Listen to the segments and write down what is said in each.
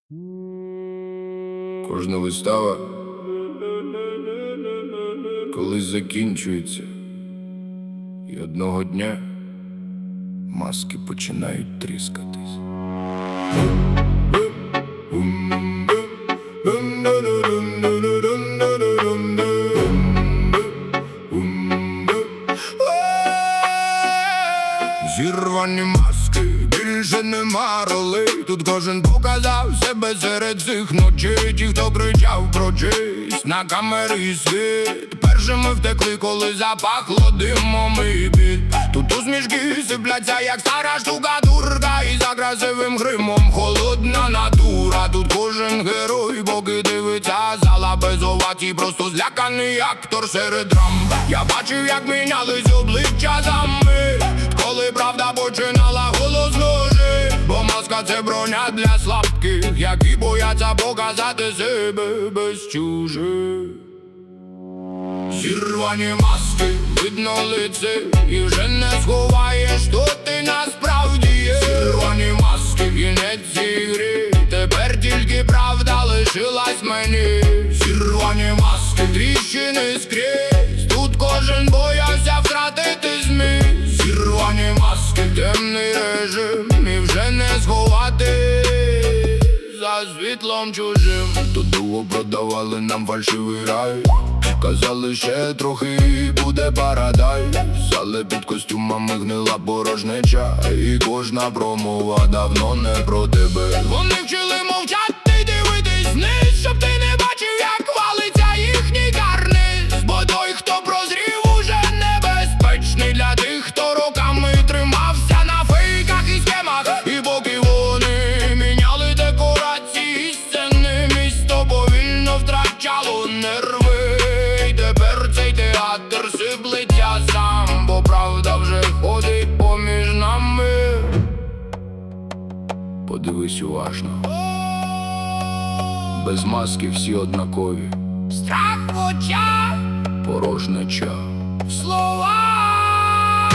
Кожна вистава колись закінчується, і одного дня маски починають тріскатись. Зірвані маски, більше нема ролей. Тут кожен показав себе серед цих ночей. Ті, хто кричав про честь на камери і світ, першими втекли, коли запахло димом і бід. Тут усмішки сипляться, як стара штукатурка, і за красивим гримом холодна натура. Тут кожен герой, поки дивиться зала без овацій, просто зляканий актор серед драм. Я бачив, як мінялись обличчя за мить, коли правда починала голосно жити. Бо маска — це броня для слабких, які бояться показати себе без чужих. Зірвані маски, видно лице, і вже не сховаєш, хто ти насправді є. Зірвані маски, кінець цієї гри, тепер тільки правда лишилась мені. Зірвані маски, тріщини скрізь, тут кожен боявся втратити зміст. Зірвані маски, темний режим, і вже не сховати за світлом чужим. Тут довго продавали нам фальшивий рай, казали, ще трохи і буде парадайз. Але під костюмами гнила порожнеча, і кожна промова давно не про тебе. Вони вчили мовчати, дивитись вниз, щоб ти не бачив, як валиться їхній карниз. Бо той, хто прозрів, уже небезпечний для тих, хто роками тримався на фейках і схемах. І поки вони міняли декорації сцени, місто повільно втрачало нерви. Тепер цей театр сиплеться сам, бо правда вже ходить поміж нами. Подивись уважно, без маски всі однакові. Страх в очах, порожнеча в словах.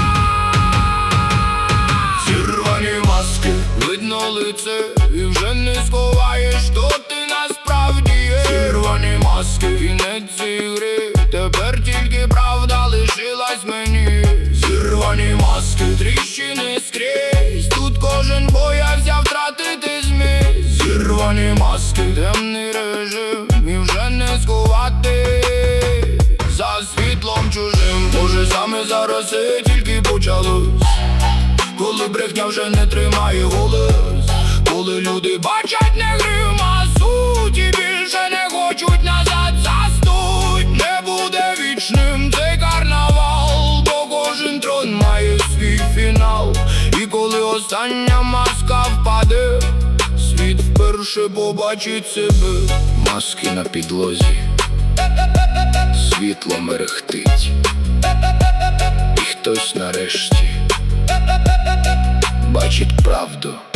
Зірвані маски, видно лице, і вже не сховаєш, хто ти насправді є. Зірвані маски, кінець цієї гри, тепер тільки правда лишилась мені. Зірвані маски, тріщини скрізь, тут кожен боявся втратити зміст. Зірвані маски, темний режим, і вже не сховати за світлом чужим. Може, саме зараз це тільки почалось, коли брехня вже не тримає голос, коли люди бачать не грим, а суть, і більше не хочуть назад застуть. Не буде вічним цей карнавал, бо кожен трон має свій фінал. І коли остання маска впаде, світ вперше побачить себе. Маски на підлозі, світло мерехтить, і хтось нарешті бачить правду.